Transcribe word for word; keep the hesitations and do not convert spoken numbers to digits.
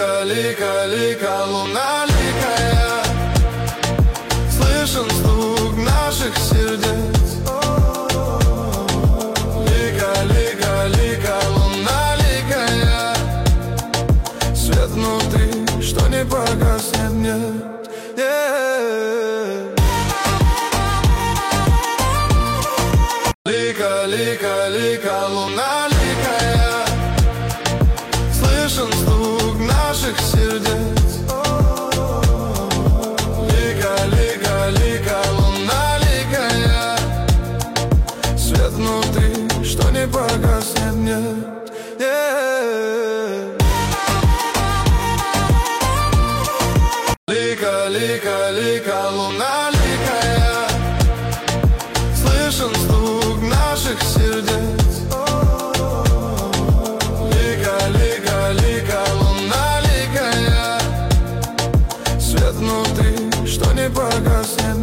Лика, лика, лика, луна ликая, слышен стук наших сердец. Лика, лика, лика, луна ликая, свет внутри, что не погаснет, нет. Yeah. Лика, лика, лика, луна ликая, слышен стук наших сердец. Лика, лика, лика, луна ликая, свет внутри, что не погаснет, нет. Yeah. Лика, лика, лика, луна ликая, слышен стук наших сердец. Лика, лика, лика, луна ликая, свет внутри, что не погаснет.